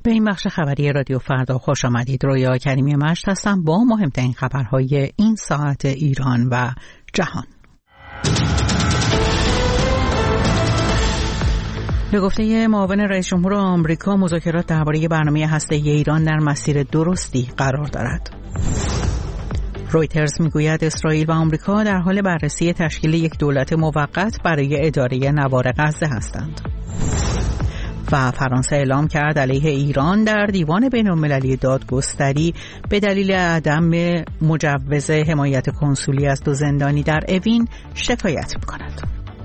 به این بخش خبری رادیو فردا خوش آمدید. رویا کریمی مشت هستم با مهمترین خبرهای این ساعت ایران و جهان. به گفته معاون رئیس جمهور آمریکا، مذاکرات درباره برنامه هسته‌ای ایران در مسیر درستی قرار دارد. رویترز میگوید اسرائیل و آمریکا در حال بررسی تشکیل یک دولت موقت برای اداره نوار غزه هستند. و فرانسه اعلام کرد علیه ایران در دیوان بین‌المللی دادگستری به دلیل عدم مجوز حمایت کنسولی از 2 زندانی در اوین شکایت می‌کند.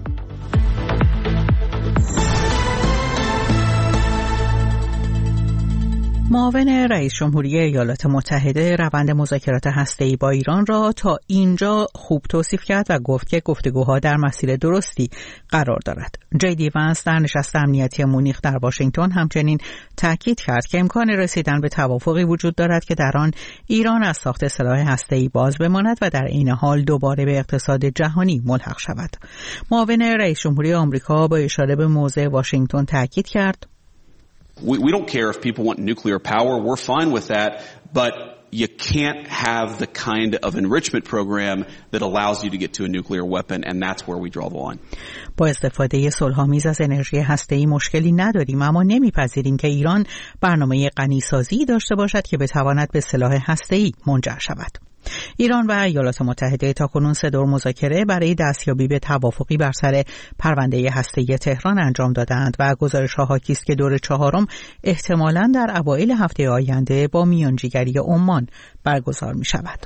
معاون رئیس جمهوری ایالات متحده روند مذاکرات هسته‌ای با ایران را تا اینجا خوب توصیف کرد و گفت که گفتگوها در مسیر درستی قرار دارد. جی وانس در نشست امنیتی مونیخ در واشنگتن همچنین تاکید کرد که امکان رسیدن به توافقی وجود دارد که در آن ایران از ساخت سلاح هسته‌ای باز بماند و در عین حال دوباره به اقتصاد جهانی ملحق شود. معاون رئیس جمهوری آمریکا با اشاره به موضع واشنگتن تاکید کرد: We don't care if people want nuclear power. We're fine with that, but you can't have the kind of enrichment program that allows you to get to a nuclear weapon, and that's where we draw the line. با استفاده صلح‌آمیز از انرژی هسته‌ای مشکلی نداریم، اما نمیپذیریم که ایران برنامه غنیسازی داشته باشد که بتواند به سلاح هسته‌ای منجر شود. ایران و ایالات متحده تاکنون 3 دور مذاکره برای دستیابی به توافقی بر سر پرونده هسته‌ای تهران انجام دادند و گزارش‌ها حاکی است که دور 4 احتمالاً در اوایل هفته آینده با میانجیگری عمان برگزار می‌شود.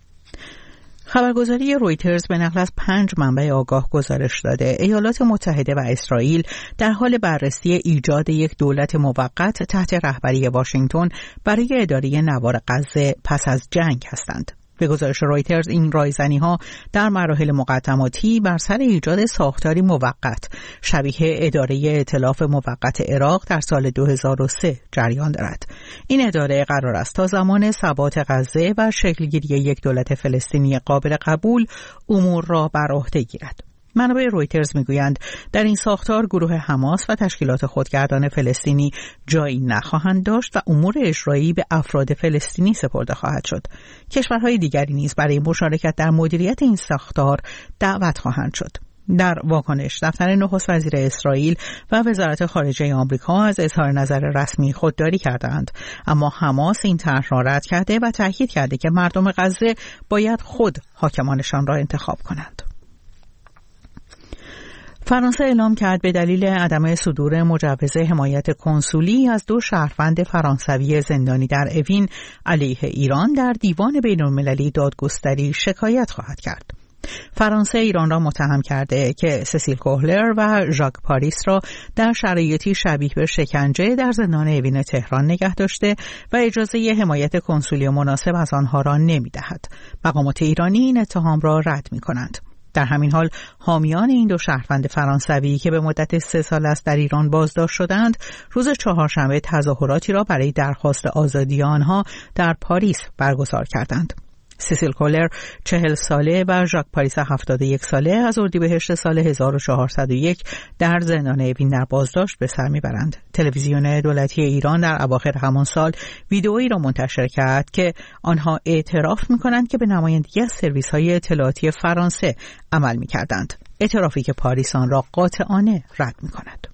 خبرگزاری رویترز به نقل از 5 منبع آگاه گزارش داده ایالات متحده و اسرائیل در حال بررسی ایجاد یک دولت موقت تحت رهبری واشنگتن برای اداره نوار غزه پس از جنگ هستند. به گزارش رویترز این رایزنی‌ها در مراحل مقدماتی بر سر ایجاد ساختاری موقت شبیه اداره ائتلاف موقت عراق در سال 2003 جریان دارد. این اداره قرار است تا زمان ثبات غزه و شکلگیری یک دولت فلسطینی قابل قبول امور را بر عهده گیرد. منابع رویترز میگویند در این ساختار گروه حماس و تشکیلات خودگردان فلسطینی جایی نخواهند داشت و امور اجرایی به افراد فلسطینی سپرده خواهد شد. کشورهای دیگری نیز برای مشارکت در مدیریت این ساختار دعوت خواهند شد. در واکنش دفتر نخست وزیر اسرائیل و وزارت خارجه آمریکا از اظهار نظر رسمی خودداری کردند، اما حماس این طرح را رد کرده و تاکید کرده که مردم غزه باید خود حاکمانشان را انتخاب کنند. فرانسه اعلام کرد به دلیل عدم صدور مجوز حمایت کنسولی از 2 شهروند فرانسوی زندانی در اوین علیه ایران در دیوان بین‌المللی دادگستری شکایت خواهد کرد. فرانسه ایران را متهم کرده که سیسیل کوهلر و ژاک پاریس را در شرایطی شبیه به شکنجه در زندان اوین تهران نگه داشته و اجازه حمایت کنسولی مناسب از آنها را نمی‌دهد. مقامات ایرانی این اتهام را رد می‌کنند. در همین حال حامیان این 2 شهروند فرانسوی که به مدت 3 سال است در ایران بازداشت شدند، روز 4 تظاهراتی را برای درخواست آزادی آنها در پاریس برگزار کردند. سیسیل کولر 40 ساله و ژاک پاریس 71 ساله از اردیبهشت سال 1401 در زندان اوین در بازداشت به سر میبرند. تلویزیون دولتی ایران در اواخر همان سال ویدئویی را منتشر کرد که آنها اعتراف میکنند که به نمایندگی از سرویس‌های اطلاعاتی فرانسه عمل میکردند. اعترافی که پاریس آن را قاطعانه رد میکند.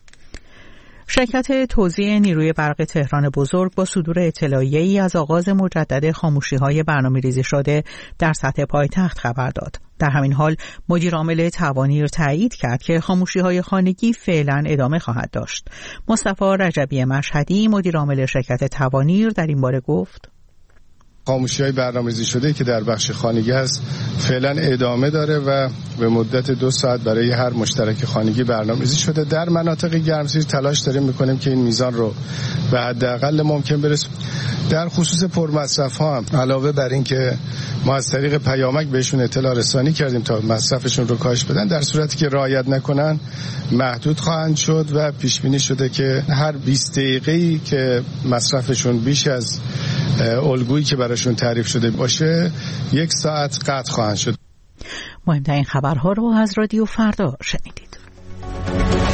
شرکت توزیع نیروی برق تهران بزرگ با صدور اطلاعیه‌ای از آغاز مجدد خاموشی‌های برنامه‌ریزی شده در سطح پایتخت خبر داد. در همین حال مدیر عامل توانیر تایید کرد که خاموشی‌های خانگی فعلا ادامه خواهد داشت. مصطفی رجبی مشهدی مدیر عامل شرکت توانیر در این باره گفت: خاموشی‌های برنامه‌ریزی شده که در بخش خانگی هست فعلا ادامه داره و به مدت 2 ساعت برای هر مشترک خانگی برنامه‌ریزی شده. در مناطق گرمسیر تلاش داریم می‌کنیم که این میزان رو به حداقل ممکن برسونیم. در خصوص پرمصرف‌ها هم علاوه بر این که ما از طریق پیامک بهشون اطلاع رسانی کردیم تا مصرفشون رو کاهش بدن، در صورتی که رعایت نکنن محدود خواهند شد و پیش بینی شده که هر 20 دقیقه‌ای که مصرفشون بیش از الگویی که براشون تعریف شده باشه 1 ساعت قطع خواهند شد. مهمترین خبرها رو از رادیو فردا شنیدید.